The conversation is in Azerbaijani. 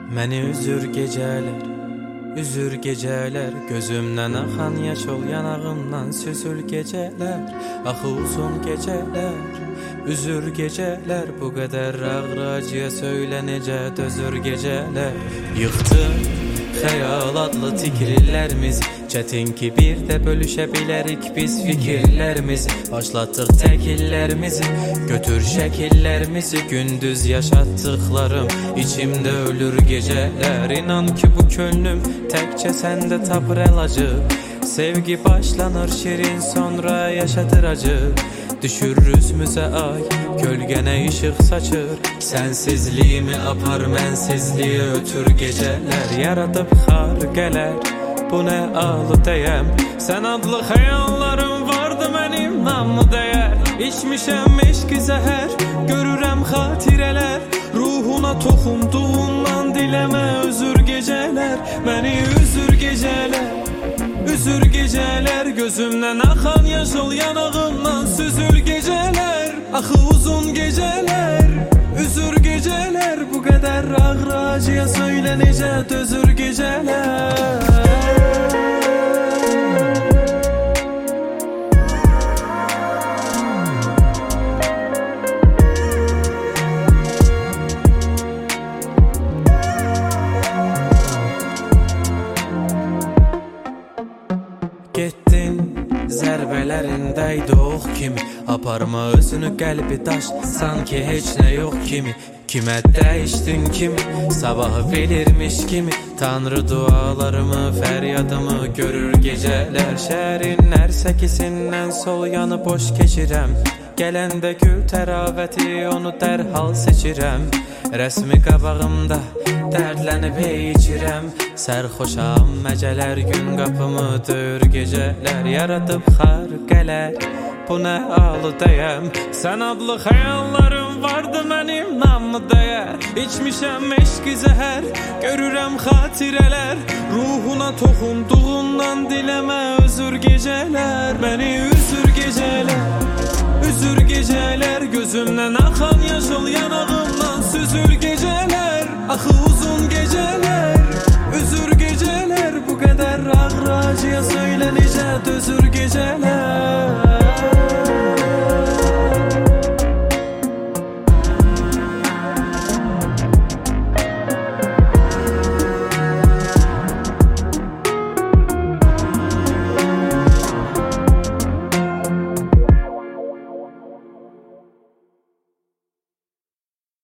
Məni üzür gecələr, gözümdən axan yaş ol, yanağımdan süzül gecələr. Axı uzun gecələr, üzür gecələr, bu qədər ağır acıya söylə necə dözür gecələr. Yıxdım xəyal adlı tikrilərimizi, çətin ki bir də bölüşə bilərik biz fikirlərimizi. Başlatdıq təkillərimizi, götür şəkillərimizi, gündüz yaşatdıqlarım içimdə ölür gecələr. İnan ki bu könlüm təkcə səndə tapır əlacı, sevgi başlanır şirin sonra yaşadır acı. Düşür üzümüzə ay, gölgənə işıq saçır, sənsizliyimi apar mənsizliyi ötür gecələr. Yaradıb xarqələr, bu nə aludəyəm, sən adlı xəyallarım vardı mənim namı dəyər. İçmişəm eşqi zəhər, görürəm xatirələr, ruhuna toxunduğundan diləmə özür gecələr. Məni üzür gecələr, gözümdən axan yaş ol, yanağımdan süzül gecələr. Axı uzun gecələr, üzür gecələr, bu qədər ağır acıya söylə necə dözür gecələr. Getdin zərbələrində idi ox kimi, aparma özünü qəlbi daş, sanki heç nə yox kimi. Kimə dəyişdin kimi, sabahı bilirmiş kimi, Tanrı dualarımı, fəryadımı görür gecələr. Şəhərin hər səkisindən sol yanı boş keçirəm, gələndə gül təravəti onu dərhal seçirəm. Rəsmi qabağımda dərdlənib içirəm, sərxoşam məcələr, gün qapımı döyür gecələr. Yaradıb xarqələr, bu nə aludəyəm, sən adlı xəyallarım vardı mənim namı dəyər. İçmişəm eşqi zəhər, görürəm xatirələr, ruhuna toxunduğundan diləmə özür gecələr. Məni üzür gecələr, gözümdən axan yaş ol, yanağımdan süzül gecələr. Axı uzun gecələr, üzür gecələr, bu qədər ağır acıya söylə necə dözür gecələr.